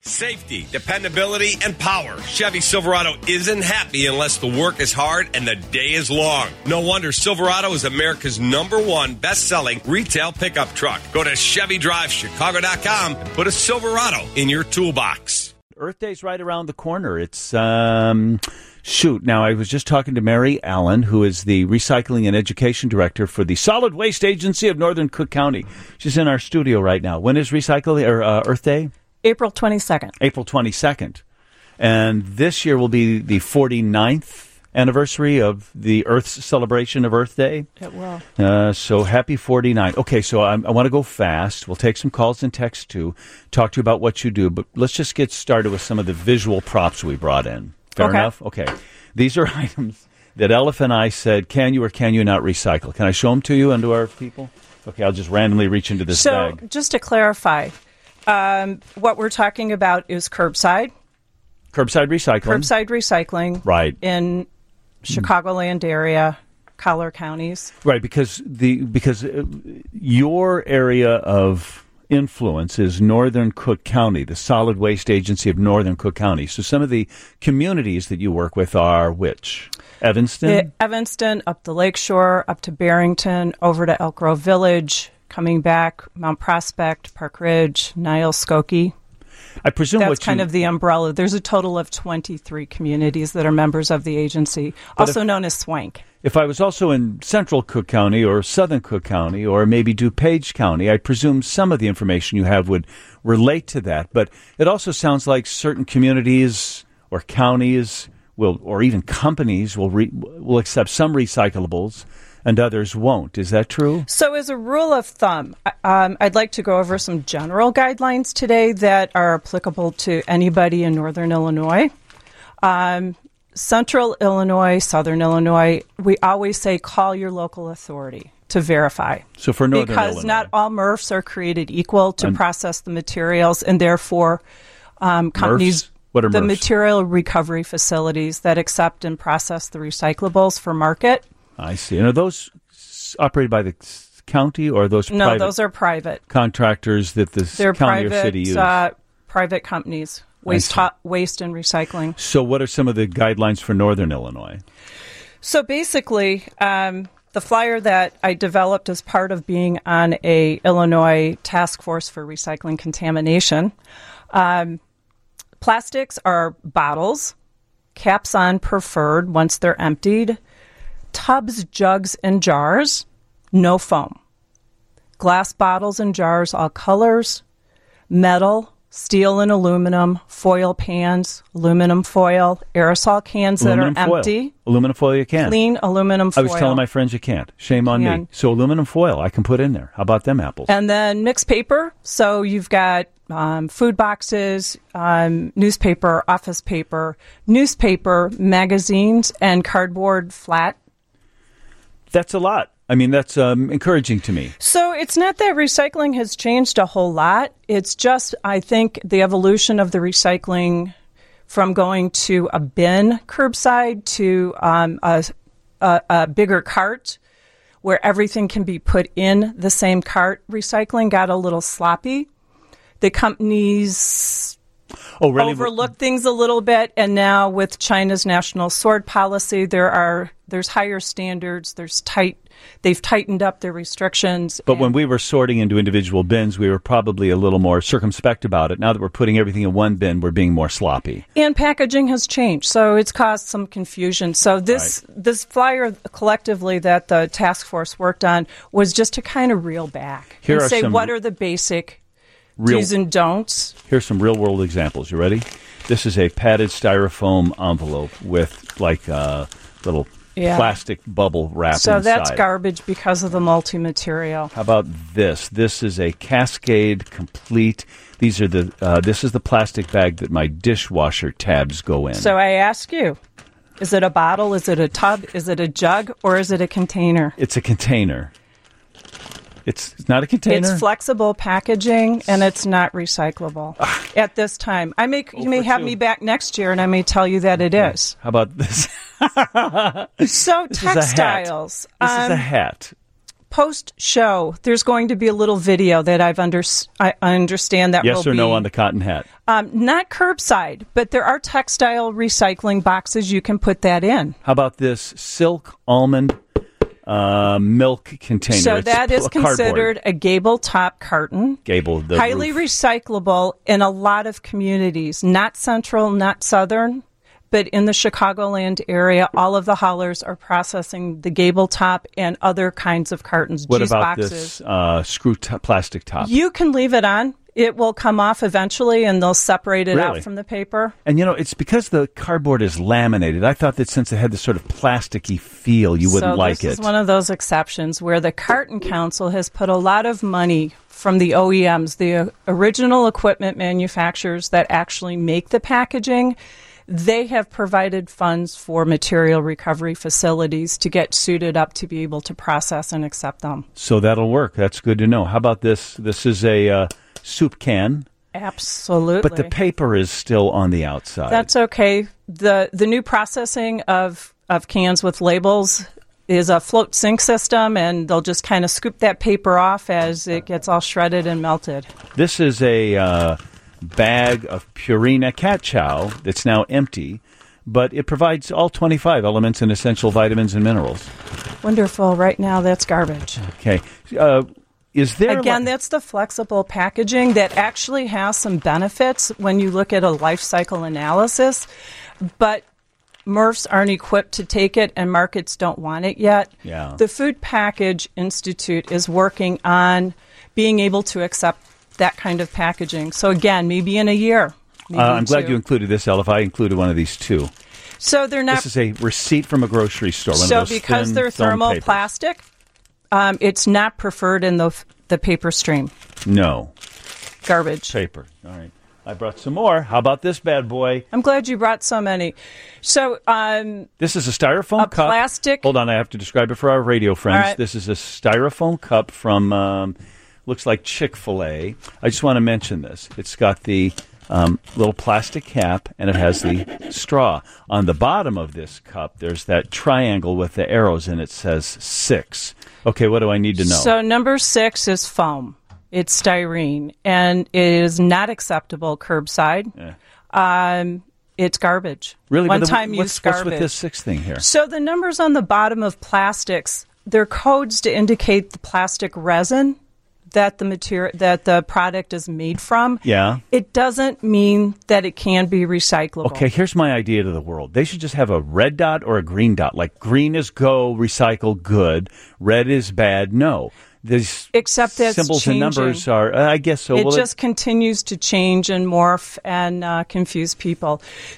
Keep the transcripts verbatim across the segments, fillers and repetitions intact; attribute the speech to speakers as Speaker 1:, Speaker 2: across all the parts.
Speaker 1: Safety, dependability, and power. Chevy Silverado isn't happy unless the work is hard and the day is long. No wonder Silverado is America's number one best-selling retail pickup truck. Go to Chevy Drive Chicago dot com and put a Silverado in your toolbox.
Speaker 2: Earth Day's right around the corner. It's, um, shoot. Now, I was just talking to Mary Allen, who is the Recycling and Education Director for the Solid Waste Agency of Northern Cook County. She's in our studio right now. When is Recycling or uh, Earth Day?
Speaker 3: April twenty-second.
Speaker 2: April twenty-second. And this year will be the forty-ninth anniversary of the Earth's celebration of Earth Day.
Speaker 3: It will.
Speaker 2: Uh, so happy forty-nine. Okay, so I, I want to go fast. We'll take some calls and texts too, talk to you about what you do. But let's just get started with some of the visual props we brought in. Fair
Speaker 3: okay.
Speaker 2: enough? Okay. These are items that Elif and I said, can you or can you not recycle? Can I show them to you and to our people? Okay, I'll just randomly reach into this
Speaker 3: so,
Speaker 2: bag.
Speaker 3: So just to clarify, Um, what we're talking about is curbside.
Speaker 2: Curbside recycling.
Speaker 3: Curbside recycling.
Speaker 2: Right.
Speaker 3: In Chicagoland area, Collier counties.
Speaker 2: Right, because the because your area of influence is Northern Cook County, the Solid Waste Agency of Northern Cook County. So some of the communities that you work with are which? Evanston?
Speaker 3: The Evanston, up the Lakeshore, up to Barrington, over to Elk Grove Village, coming back, Mount Prospect, Park Ridge, Niles, Skokie.
Speaker 2: I presume
Speaker 3: that's
Speaker 2: what
Speaker 3: kind
Speaker 2: you,
Speaker 3: of the umbrella. There's a total of twenty-three communities that are members of the agency, also
Speaker 2: if,
Speaker 3: known as SWANK.
Speaker 2: If I was also in Central Cook County or Southern Cook County or maybe DuPage County, I presume some of the information you have would relate to that. But it also sounds like certain communities or counties will, or even companies will re, will accept some recyclables and others won't. Is that true?
Speaker 3: So as a rule of thumb, um, I'd like to go over some general guidelines today that are applicable to anybody in Northern Illinois. Um, Central Illinois, Southern Illinois, we always say call your local authority to verify.
Speaker 2: So for Northern
Speaker 3: because
Speaker 2: Illinois.
Speaker 3: not all M R Fs are created equal to
Speaker 2: and
Speaker 3: process the materials, and therefore um, companies...
Speaker 2: M R Fs? What are
Speaker 3: the
Speaker 2: M R Fs?
Speaker 3: Material recovery facilities that accept and process the recyclables for market.
Speaker 2: I see. And are those operated by the county or are those
Speaker 3: no,
Speaker 2: private
Speaker 3: those are private
Speaker 2: contractors that the
Speaker 3: They're
Speaker 2: county
Speaker 3: private,
Speaker 2: or city use?
Speaker 3: Uh, private companies, waste, hot, waste and recycling.
Speaker 2: So what are some of the guidelines for Northern Illinois?
Speaker 3: So basically, um, the flyer that I developed as part of being on a Illinois task force for recycling contamination, um, plastics are bottles, caps on preferred once they're emptied, tubs, jugs, and jars, no foam. Glass bottles and jars, all colors. Metal, steel and aluminum, foil pans, aluminum foil, aerosol cans
Speaker 2: Aluminum
Speaker 3: that are
Speaker 2: foil.
Speaker 3: empty.
Speaker 2: Aluminum foil you can.
Speaker 3: Clean aluminum
Speaker 2: I
Speaker 3: foil.
Speaker 2: was telling my friends you can't. Shame on
Speaker 3: Can.
Speaker 2: me. So aluminum foil I can put in there. How about them apples?
Speaker 3: And then mixed paper. So you've got um, food boxes, um, newspaper, office paper, newspaper, magazines, and cardboard flat.
Speaker 2: That's a lot. I mean, that's um, encouraging to me.
Speaker 3: So it's not that recycling has changed a whole lot. It's just, I think, the evolution of the recycling from going to a bin curbside to um, a, a, a bigger cart where everything can be put in the same cart. Recycling got a little sloppy. The companies
Speaker 2: oh, really?
Speaker 3: overlooked things a little bit, and now with China's national sword policy, there are there's higher standards. There's tight. They've tightened up their restrictions.
Speaker 2: But when we were sorting into individual bins, we were probably a little more circumspect about it. Now that we're putting everything in one bin, we're being more sloppy.
Speaker 3: And packaging has changed, so it's caused some confusion. So this
Speaker 2: right.
Speaker 3: this flyer collectively that the task force worked on was just to kind of reel back
Speaker 2: Here
Speaker 3: and
Speaker 2: are
Speaker 3: say
Speaker 2: some
Speaker 3: what are the basic
Speaker 2: real,
Speaker 3: do's and don'ts.
Speaker 2: Here's some real-world examples. You ready? This is a padded styrofoam envelope with like a little
Speaker 3: Yeah.
Speaker 2: plastic bubble wrap
Speaker 3: So
Speaker 2: inside.
Speaker 3: that's garbage because of the multi-material.
Speaker 2: How about this? This is a Cascade Complete. These are the. Uh, this is the plastic bag that my dishwasher tabs go in.
Speaker 3: So I ask you, is it a bottle, is it a tub, is it a jug, or is it a container?
Speaker 2: It's a container. It's, it's not a container?
Speaker 3: It's flexible packaging, and it's not recyclable at this time. I may, you may have
Speaker 2: two.
Speaker 3: me back next year, and I may tell you that it is.
Speaker 2: How about this?
Speaker 3: So
Speaker 2: This
Speaker 3: textiles.
Speaker 2: Is a hat. This
Speaker 3: um,
Speaker 2: is a hat.
Speaker 3: post-show, there's going to be a little video that I've under, I understand that
Speaker 2: yes
Speaker 3: will
Speaker 2: or no
Speaker 3: be,
Speaker 2: on the cotton hat.
Speaker 3: Um, not curbside, but there are textile recycling boxes. You can put that in.
Speaker 2: How about this silk almond uh, milk container?
Speaker 3: So
Speaker 2: It's
Speaker 3: that is
Speaker 2: a cardboard.
Speaker 3: considered a gable top carton.
Speaker 2: Gable, the
Speaker 3: highly
Speaker 2: roof.
Speaker 3: recyclable in a lot of communities, not central, not southern. But in the Chicagoland area, all of the haulers are processing the gable top and other kinds of cartons,
Speaker 2: What
Speaker 3: juice
Speaker 2: about
Speaker 3: boxes.
Speaker 2: this uh, screw t- plastic top?
Speaker 3: You can leave it on. It will come off eventually, and they'll separate it
Speaker 2: Really?
Speaker 3: out from the paper.
Speaker 2: And, you know, it's because the cardboard is laminated. I thought that since it had this sort of plasticky feel, you wouldn't
Speaker 3: so
Speaker 2: like
Speaker 3: this
Speaker 2: it.
Speaker 3: is one of those exceptions where the Carton Council has put a lot of money from the O E Ms, the original equipment manufacturers that actually make the packaging. They have provided funds for material recovery facilities to get suited up to be able to process and accept them.
Speaker 2: So that'll work. That's good to know. How about this? This is a uh, soup can.
Speaker 3: Absolutely.
Speaker 2: But the paper is still on the outside.
Speaker 3: That's okay. The the new processing of, of cans with labels is a float sink system, and they'll just kind of scoop that paper off as it gets all shredded and melted.
Speaker 2: This is a uh, bag of Purina cat chow that's now empty, but it provides all twenty-five elements and essential vitamins and minerals.
Speaker 3: Wonderful. Right now, that's garbage.
Speaker 2: Okay. Uh, is there...
Speaker 3: Again,
Speaker 2: li-
Speaker 3: that's the flexible packaging that actually has some benefits when you look at a life cycle analysis, but M R Fs aren't equipped to take it, and markets don't want it yet.
Speaker 2: Yeah.
Speaker 3: The Food Package Institute is working on being able to accept that kind of packaging. So again, maybe in a year. Maybe
Speaker 2: Uh, I'm
Speaker 3: in
Speaker 2: glad
Speaker 3: two.
Speaker 2: you included this, Elif. I included one of these, too.
Speaker 3: So they're not.
Speaker 2: This is a receipt from a grocery store. One
Speaker 3: so
Speaker 2: of those
Speaker 3: because
Speaker 2: thin
Speaker 3: they're
Speaker 2: film papers.
Speaker 3: thermoplastic, um, it's not preferred in the the paper stream.
Speaker 2: No.
Speaker 3: Garbage.
Speaker 2: Paper. All right. I brought some more. How about this bad boy?
Speaker 3: I'm glad you brought so many. So um,
Speaker 2: This is a styrofoam
Speaker 3: a
Speaker 2: cup.
Speaker 3: plastic.
Speaker 2: Hold on, I have to describe it for our radio friends.
Speaker 3: All right.
Speaker 2: This is a styrofoam cup from, um, looks like Chick-fil-A. I just want to mention this. It's got the um, little plastic cap, and it has the straw. On the bottom of this cup, there's that triangle with the arrows, and it says six. Okay, what do I need to know?
Speaker 3: So number six is foam. It's styrene, and it is not acceptable curbside.
Speaker 2: Yeah.
Speaker 3: Um, it's garbage.
Speaker 2: Really?
Speaker 3: One
Speaker 2: But the-
Speaker 3: time
Speaker 2: what's,
Speaker 3: use
Speaker 2: what's
Speaker 3: garbage.
Speaker 2: with this six thing here?
Speaker 3: So the numbers on the bottom of plastics, they're codes to indicate the plastic resin that the material that the product is made from.
Speaker 2: Yeah.
Speaker 3: It doesn't mean that it can be recyclable.
Speaker 2: Okay, here's my idea to the world. They should just have a red dot or a green dot. Like green is go, recycle, good. Red is bad, no. These
Speaker 3: Except that's
Speaker 2: symbols
Speaker 3: changing.
Speaker 2: and numbers are, uh, I guess so.
Speaker 3: It
Speaker 2: Well,
Speaker 3: just continues to change and morph and uh, confuse people.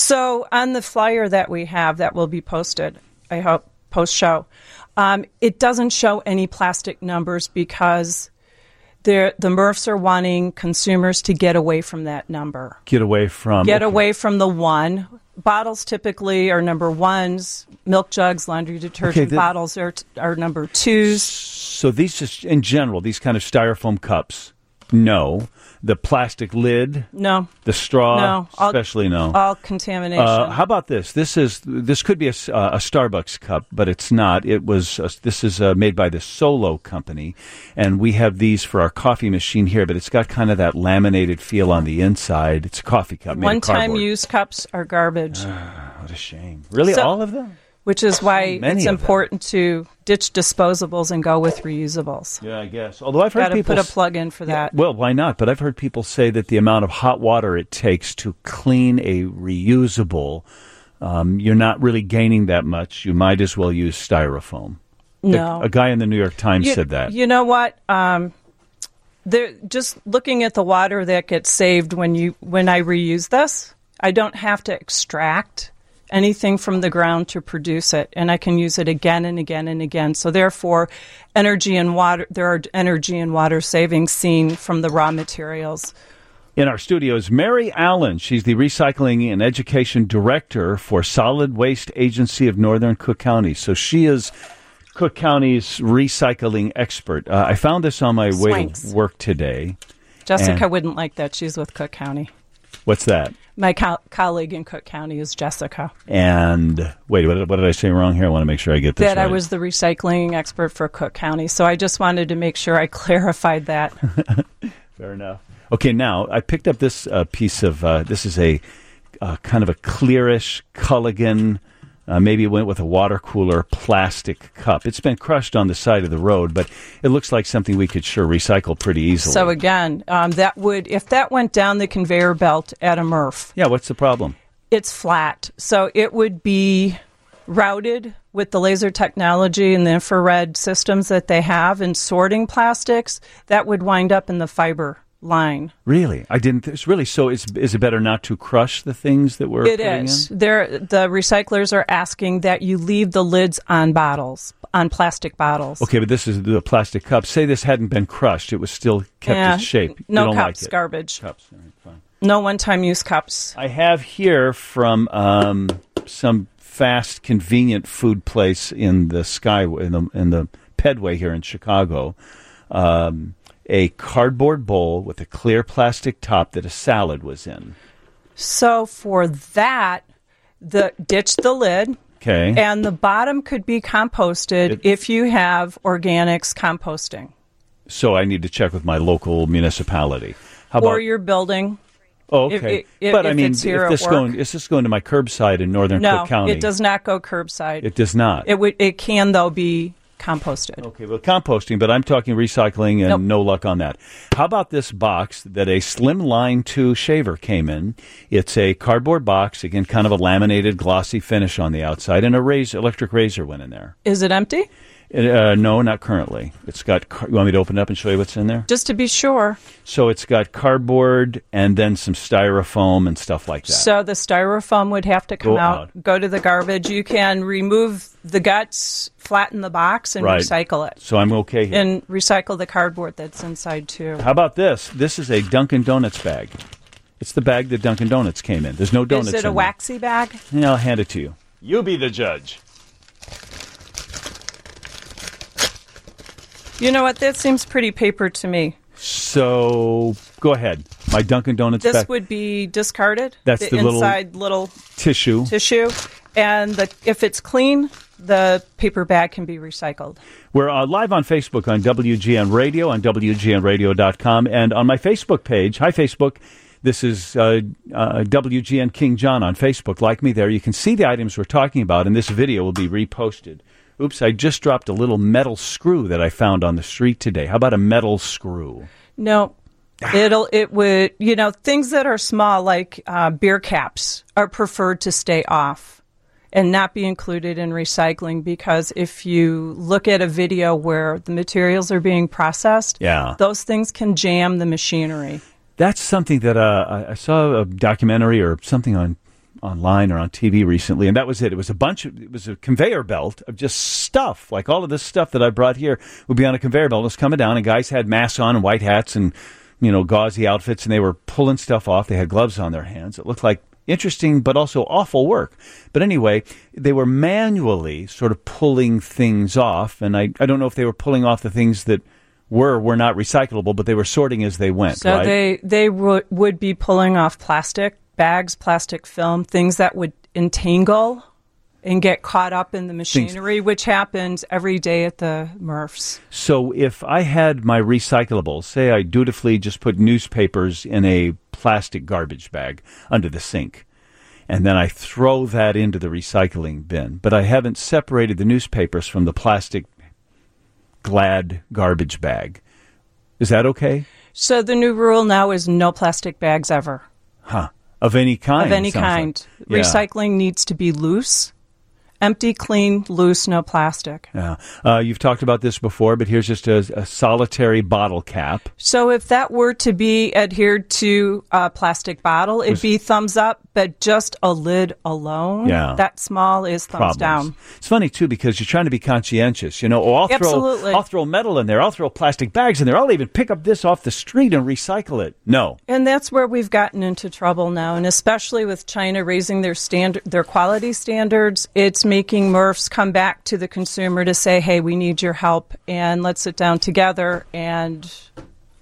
Speaker 3: So on the flyer that we have that will be posted, I hope, post-show, um, it doesn't show any plastic numbers because they're, the M R Fs are wanting consumers to get away from that number.
Speaker 2: get away from.
Speaker 3: Get
Speaker 2: okay.
Speaker 3: away from the one. Bottles typically are number ones. Milk jugs, laundry detergent
Speaker 2: the-
Speaker 3: bottles are, are number twos.
Speaker 2: So these just, in general, these kind of styrofoam cups, no. The plastic lid,
Speaker 3: No.
Speaker 2: the straw,
Speaker 3: No. All-
Speaker 2: especially no.
Speaker 3: All contamination.
Speaker 2: Uh, how about this? This is this could be a, s- uh, a Starbucks cup, but it's not. It was uh, this is uh, made by the Solo company, and we have these for our coffee machine here. But it's got kind of that laminated feel on the inside. It's a coffee cup. made of
Speaker 3: One-time
Speaker 2: cardboard.
Speaker 3: use cups are garbage,
Speaker 2: What a shame! Really,
Speaker 3: So-
Speaker 2: all of them?
Speaker 3: which is why
Speaker 2: many
Speaker 3: it's
Speaker 2: of them.
Speaker 3: important to ditch disposables and go with reusables.
Speaker 2: Yeah, I guess. Although I've heard
Speaker 3: Got to
Speaker 2: people
Speaker 3: put a
Speaker 2: s-
Speaker 3: plug in for that.
Speaker 2: Well, why not? But I've heard people say that the amount of hot water it takes to clean a reusable, um, you're not really gaining that much. You might as well use styrofoam. The-
Speaker 3: No.
Speaker 2: a guy in the New York Times
Speaker 3: You,
Speaker 2: said that.
Speaker 3: you know what? Um, there, just looking at the water that gets saved when you when I reuse this, I don't have to extract anything from the ground to produce it, and I can use it again and again and again. So therefore, energy and water there are energy and water savings seen from the raw materials.
Speaker 2: In our studios, Mary Allen. She's the Recycling and Education Director for Solid Waste Agency of Northern Cook County. So she is Cook County's recycling expert. Uh, I found this on my way
Speaker 3: Swanks.
Speaker 2: to work today.
Speaker 3: Jessica
Speaker 2: And-
Speaker 3: wouldn't like that. She's with Cook County.
Speaker 2: What's that?
Speaker 3: My co- colleague in Cook County is Jessica.
Speaker 2: And wait, what did, what did I say wrong here? I want to make sure I get this
Speaker 3: That
Speaker 2: right.
Speaker 3: I was the recycling expert for Cook County, so I just wanted to make sure I clarified that.
Speaker 2: Fair enough. Okay, now I picked up this uh, piece of, uh, this is a uh, kind of a clearish Culligan, uh, maybe it went with a water cooler plastic cup. It's been crushed on the side of the road, but it looks like something we could sure recycle pretty easily.
Speaker 3: So again, um, that would, if that went down the conveyor belt at a M R F.
Speaker 2: Yeah, what's the problem?
Speaker 3: It's flat, so it would be routed with the laser technology and the infrared systems that they have in sorting plastics. That would wind up in the fiber line.
Speaker 2: Really? I didn't. Th- it's really so. Is is it better not to crush the things that we're
Speaker 3: It
Speaker 2: putting
Speaker 3: is.
Speaker 2: in?
Speaker 3: They're, the recyclers are asking that you leave the lids on bottles, on plastic bottles.
Speaker 2: Okay, but this is the plastic cup. Say this hadn't been crushed; it was still kept
Speaker 3: Yeah,
Speaker 2: its shape.
Speaker 3: no
Speaker 2: you don't
Speaker 3: cups,
Speaker 2: like it.
Speaker 3: garbage.
Speaker 2: Cups. All right, fine.
Speaker 3: No one-time use cups.
Speaker 2: I have here from um, some fast, convenient food place in the Sky in the in the Pedway here in Chicago. Um, a cardboard bowl with a clear plastic top that a salad was in.
Speaker 3: So for that, the ditch the lid.
Speaker 2: Okay.
Speaker 3: And the bottom could be composted
Speaker 2: It-
Speaker 3: if you have organics composting.
Speaker 2: So I need to check with my local municipality. How about
Speaker 3: Or your building.
Speaker 2: Oh,
Speaker 3: if-
Speaker 2: okay.
Speaker 3: if-
Speaker 2: but I
Speaker 3: if
Speaker 2: mean,
Speaker 3: it's here
Speaker 2: if
Speaker 3: at
Speaker 2: this
Speaker 3: work.
Speaker 2: going is this going to my curbside in northern
Speaker 3: No,
Speaker 2: Cook County?
Speaker 3: it does not go curbside.
Speaker 2: It does not.
Speaker 3: It would. It can though be composted.
Speaker 2: Okay, well, composting, but I'm talking recycling and
Speaker 3: Nope.
Speaker 2: no luck on that. How about this box that a Slim Line two shaver came in? It's a cardboard box, again, kind of a laminated, glossy finish on the outside, and a razor, electric razor went in there.
Speaker 3: Is it empty?
Speaker 2: Uh, no, not currently. It's got, car- you want me to open it up and show you what's in there?
Speaker 3: Just to be sure.
Speaker 2: So it's got cardboard and then some styrofoam and stuff like that.
Speaker 3: So the styrofoam would have to come
Speaker 2: Go
Speaker 3: out,
Speaker 2: out.
Speaker 3: go to the garbage. You can remove the guts, flatten the box, and
Speaker 2: Right.
Speaker 3: recycle it.
Speaker 2: So I'm okay here.
Speaker 3: And recycle the cardboard that's inside too.
Speaker 2: How about this? This is a Dunkin' Donuts bag. It's the bag that Dunkin' Donuts came in. There's no donuts
Speaker 3: Is it
Speaker 2: in
Speaker 3: a
Speaker 2: there.
Speaker 3: waxy bag?
Speaker 2: Yeah, I'll hand it to you. You be the judge.
Speaker 3: You know what? That seems pretty paper to me.
Speaker 2: So go ahead. My Dunkin' Donuts
Speaker 3: This
Speaker 2: bag.
Speaker 3: would be discarded.
Speaker 2: That's
Speaker 3: the,
Speaker 2: the little-
Speaker 3: inside little
Speaker 2: Tissue.
Speaker 3: tissue, and the, if it's clean, the paper bag can be recycled.
Speaker 2: We're uh, live on Facebook on W G N Radio, on W G N radio dot com, and on my Facebook page. Hi, Facebook. This is uh, uh, W G N King John on Facebook. Like me there. You can see the items we're talking about, and this video will be reposted. Oops, I just dropped a little metal screw that I found on the street today. How about a metal screw?
Speaker 3: No, it'll it would you know things that are small like uh, beer caps are preferred to stay off and not be included in recycling, because if you look at a video where the materials are being processed,
Speaker 2: Yeah.
Speaker 3: those things can jam the machinery.
Speaker 2: That's something that uh, I, I saw a documentary or something on online or on T V recently, and that was it. It was a bunch of, it was a conveyor belt of just stuff. Like all of this stuff that I brought here would be on a conveyor belt. It was coming down, and guys had masks on and white hats and, you know, gauzy outfits, and they were pulling stuff off. They had gloves on their hands. It looked like interesting but also awful work. But anyway, they were manually sort of pulling things off, and I, I don't know if they were pulling off the things that were were not recyclable, but they were sorting as they went.
Speaker 3: So
Speaker 2: right?
Speaker 3: they they would would be pulling off plastic bags, plastic film, things that would entangle and get caught up in the machinery, which happens every day at the M R Fs.
Speaker 2: So if I had my recyclables, say I dutifully just put newspapers in a plastic garbage bag under the sink, and then I throw that into the recycling bin, but I haven't separated the newspapers from the plastic Glad garbage bag, is that okay?
Speaker 3: So the new rule now is no plastic bags ever.
Speaker 2: Huh. Of any kind?
Speaker 3: Of any
Speaker 2: sounds
Speaker 3: kind.
Speaker 2: like. Yeah.
Speaker 3: Recycling needs to be loose. Empty, clean, loose, no plastic.
Speaker 2: Yeah. Uh, you've talked about this before, but here's just a, a solitary bottle cap.
Speaker 3: So if that were to be adhered to a plastic bottle, it'd be thumbs up, but just a lid alone,
Speaker 2: Yeah.
Speaker 3: that small is thumbs
Speaker 2: Problems.
Speaker 3: down.
Speaker 2: It's funny, too, because you're trying to be conscientious. You know, oh, I'll throw,
Speaker 3: Absolutely.
Speaker 2: I'll throw metal in there. I'll throw plastic bags in there. I'll even pick up this off the street and recycle it. No.
Speaker 3: And that's where we've gotten into trouble now, and especially with China raising their standard, their quality standards, it's making M R Fs come back to the consumer to say, hey, we need your help, and let's sit down together and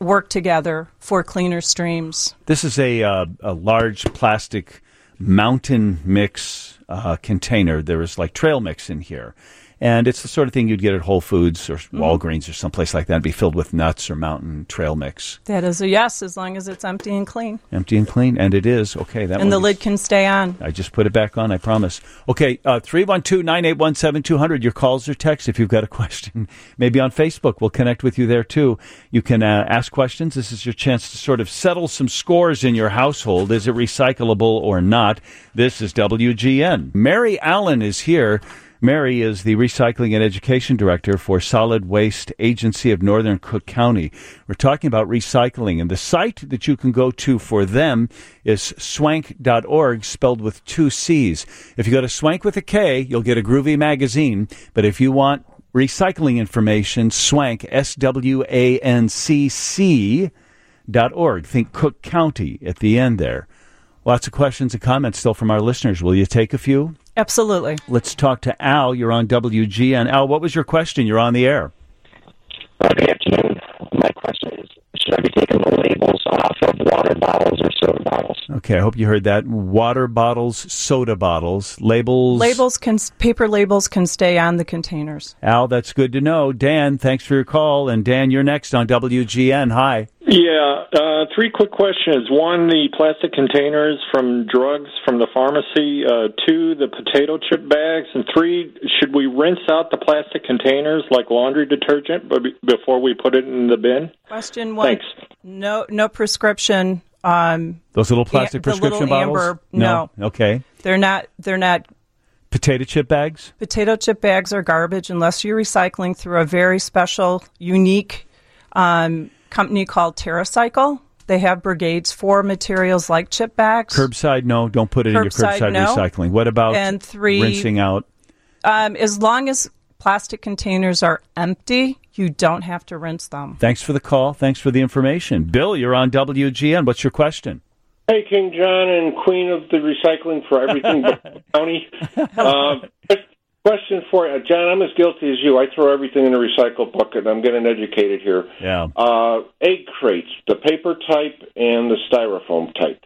Speaker 3: work together for cleaner streams.
Speaker 2: This is a, uh, a large plastic mountain mix uh, container. There is like trail mix in here. And it's the sort of thing you'd get at Whole Foods or mm-hmm. Walgreens or someplace like that. It'd be filled with nuts or mountain trail mix.
Speaker 3: That is a yes, as long as it's empty and clean.
Speaker 2: Empty and clean, and it is. Okay, that
Speaker 3: And the
Speaker 2: is,
Speaker 3: lid can stay on.
Speaker 2: I just put it back on, I promise. Okay, uh, three one two, nine eight one, seven two zero zero. Your calls or texts if you've got a question. Maybe on Facebook. We'll connect with you there, too. You can uh, ask questions. This is your chance to sort of settle some scores in your household. Is it recyclable or not? This is W G N. Mary Allen is here. Mary is the Recycling and Education Director for Solid Waste Agency of Northern Cook County. We're talking about recycling, and the site that you can go to for them is swank dot org, spelled with two C's. If you go to Swank with a K, you'll get a groovy magazine, but if you want recycling information, Swank, S W A N C C dot org. Think Cook County at the end there. Lots of questions and comments still from our listeners. Will you take a few?
Speaker 3: Absolutely.
Speaker 2: Let's talk to Al. You're on W G N. Al, what was your question? You're on the air.
Speaker 4: Good afternoon. My question is, should I be taking the labels off of water bottles or soda bottles?
Speaker 2: Okay, I hope you heard that. Water bottles, soda bottles, labels.
Speaker 3: Labels can, paper labels can stay on the containers.
Speaker 2: Al, that's good to know. Dan, thanks for your call. And Dan, you're next on W G N. Hi.
Speaker 5: Yeah, uh, three quick questions. One, the plastic containers from drugs from the pharmacy. Uh, two, the potato chip bags. And three, should we rinse out the plastic containers like laundry detergent before we put it in the bin?
Speaker 3: Question one.
Speaker 5: Thanks.
Speaker 3: No, no prescription. Um,
Speaker 2: Those little plastic
Speaker 3: a,
Speaker 2: prescription
Speaker 3: little
Speaker 2: bottles?
Speaker 3: Amber, no.
Speaker 2: no. Okay.
Speaker 3: They're not. They're not.
Speaker 2: Potato chip bags?
Speaker 3: Potato chip bags are garbage unless you're recycling through a very special, unique um, company called TerraCycle. They have brigades for materials like chip bags.
Speaker 2: Curbside, no. Don't put it
Speaker 3: Curbside,
Speaker 2: in your curbside
Speaker 3: no.
Speaker 2: recycling. What about
Speaker 3: and three,
Speaker 2: rinsing out?
Speaker 3: Um, as long as plastic containers are empty, you don't have to rinse them.
Speaker 2: Thanks for the call. Thanks for the information. Bill, you're on W G N. What's your question?
Speaker 6: Hey, King John and Queen of the Recycling for Everything but the County. Uh, question for you. John, I'm as guilty as you. I throw everything in the recycle bucket. I'm getting educated here.
Speaker 2: Yeah.
Speaker 6: Uh, egg crates, the paper type and the styrofoam type.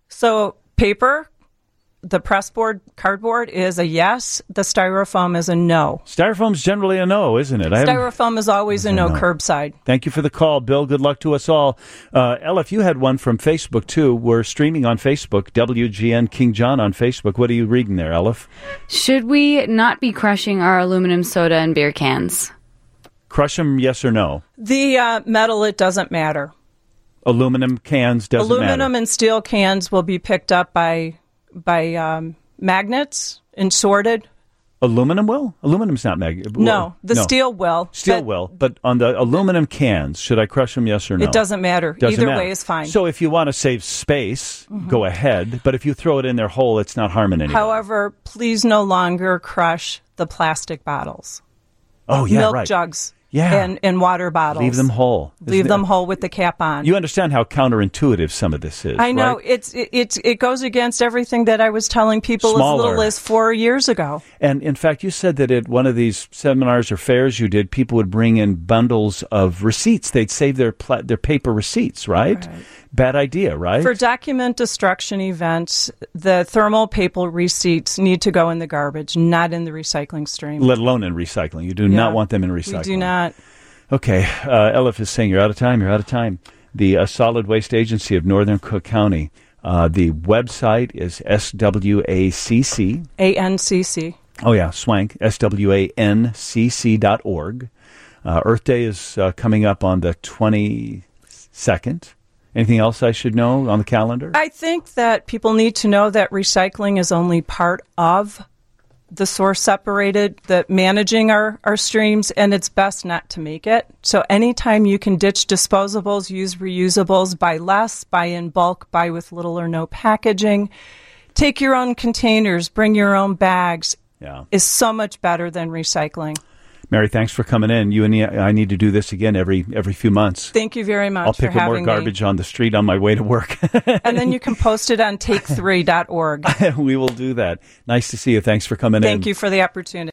Speaker 3: So paper, the pressboard, cardboard is a yes. The styrofoam is a no.
Speaker 2: Styrofoam's generally a no, isn't it? I
Speaker 3: Styrofoam is always a no, no curbside.
Speaker 2: Thank you for the call, Bill. Good luck to us all. Uh, Ella, if you had one from Facebook, too. We're streaming on Facebook, W G N King John on Facebook. What are you reading there, Elif?
Speaker 7: Should we not be crushing our aluminum soda and beer cans?
Speaker 2: Crush them, yes or no?
Speaker 3: The uh, metal, it doesn't matter.
Speaker 2: Aluminum cans doesn't
Speaker 3: aluminum
Speaker 2: matter?
Speaker 3: Aluminum and steel cans will be picked up by... by um, magnets and sorted.
Speaker 2: Aluminum will? Aluminum's not magnet.
Speaker 3: No, the
Speaker 2: no.
Speaker 3: steel will.
Speaker 2: Steel will, but on the aluminum cans, should I crush them, yes or no?
Speaker 3: It doesn't matter.
Speaker 2: Doesn't
Speaker 3: Either
Speaker 2: matter.
Speaker 3: way is fine.
Speaker 2: So if you want to save space, mm-hmm. go ahead, but if you throw it in their hole, it's not harming anybody.
Speaker 3: However, please no longer crush the plastic bottles.
Speaker 2: Oh, yeah,
Speaker 3: Milk
Speaker 2: right.
Speaker 3: jugs.
Speaker 2: Yeah.
Speaker 3: And, and water bottles.
Speaker 2: Leave them whole.
Speaker 3: Leave them whole with the cap on.
Speaker 2: You understand how counterintuitive some of this is,
Speaker 3: I know.
Speaker 2: Right?
Speaker 3: It's it, it's it goes against everything that I was telling people
Speaker 2: Smaller.
Speaker 3: as little as four years ago.
Speaker 2: And, in fact, you said that at one of these seminars or fairs you did, people would bring in bundles of receipts. They'd save their pla- their paper receipts, right? right? Bad idea, right?
Speaker 3: For document destruction events, the thermal paper receipts need to go in the garbage, not in the recycling stream.
Speaker 2: Let alone in recycling. You do
Speaker 3: yeah.
Speaker 2: not want them in recycling.
Speaker 3: We do not.
Speaker 2: Okay. Uh, Elif is saying you're out of time. You're out of time. The uh, Solid Waste Agency of Northern Cook County. Uh, the website is S W A C C.
Speaker 3: A N C C.
Speaker 2: Oh, yeah, Swank. S W A N C C dot org. Uh, Earth Day is uh, coming up on the twenty-second. Anything else I should know on the calendar?
Speaker 3: I think that people need to know that recycling is only part of the source separated, the managing our, our streams, and it's best not to make it. So anytime you can ditch disposables, use reusables, buy less, buy in bulk, buy with little or no packaging, take your own containers, bring your own bags,
Speaker 2: yeah.
Speaker 3: is so much better than recycling.
Speaker 2: Mary, thanks for coming in. You and I need to do this again every every few months.
Speaker 3: Thank you very much
Speaker 2: I'll pick
Speaker 3: for
Speaker 2: up more
Speaker 3: having
Speaker 2: garbage
Speaker 3: me.
Speaker 2: on the street on my way to work.
Speaker 3: And then you can post it on take three dot org.
Speaker 2: We will do that. Nice to see you. Thanks for coming
Speaker 3: Thank
Speaker 2: in.
Speaker 3: Thank you for the opportunity.